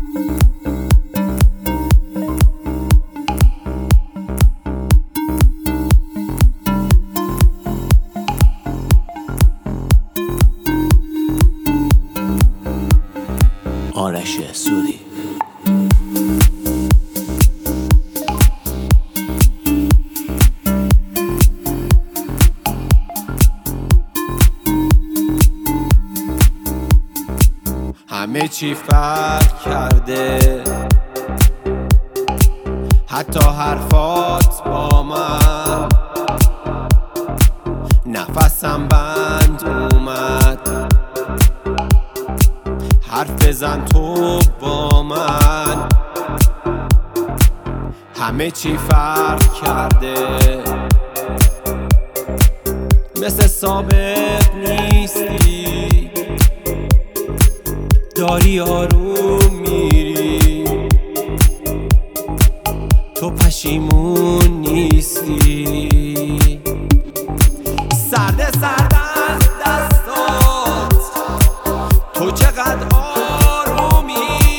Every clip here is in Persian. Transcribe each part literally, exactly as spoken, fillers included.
آرش سوری. همه چی فرق کرده، حتی حرفات با من. نفسم بند اومد، حرف بزن تو با من. همه چی فرق کرده، مثل سابق نیستی. داری آروم میری، تو پشیمون نیستی. سرده سرده از دستات، تو چقدر آرومی.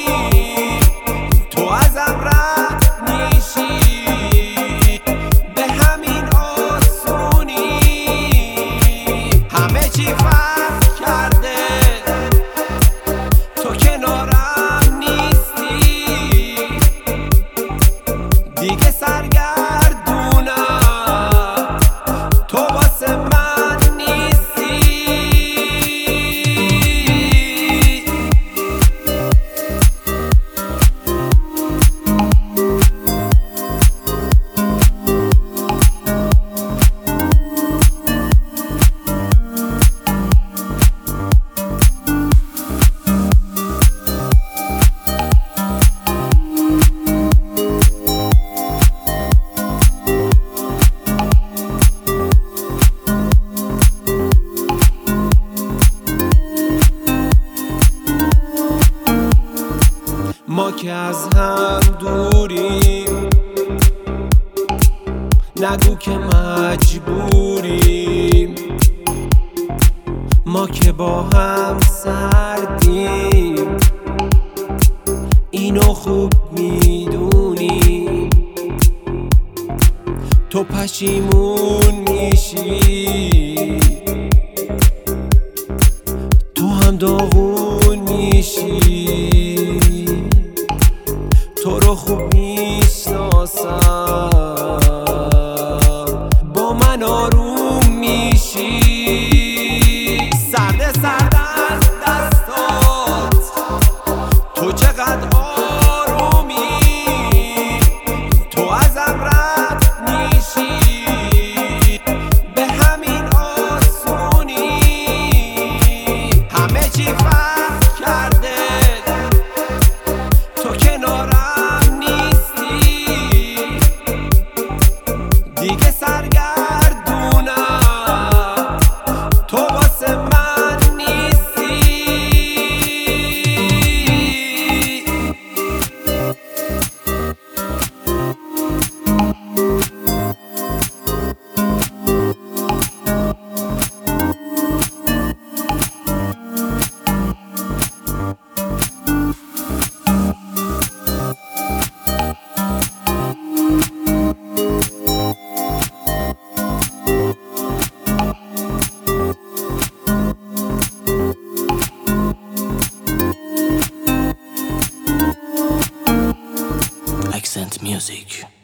تو ازم رد میشی، به همین آسونی. همه چی فرق کرده، تو کنارم نیستی. دیگه سرگردونم، تو واسه من نیستی. ما که از هم دوریم، نگو که مجبوریم. ما که با هم سردیم، اینو خوب میدونیم. تو پشیمون میشی، تو هم داغون میشی. تو رو خوب میشناسم، با من آروم میشی. سرده سرده از دستات، تو چقدر آرومی. تو ازم رد میشی، به همین آسونی. همه چی فرق کرده، تو کنارم نیستی. دیگه سرگردونم، تو واسه من نیستی. Accent Music.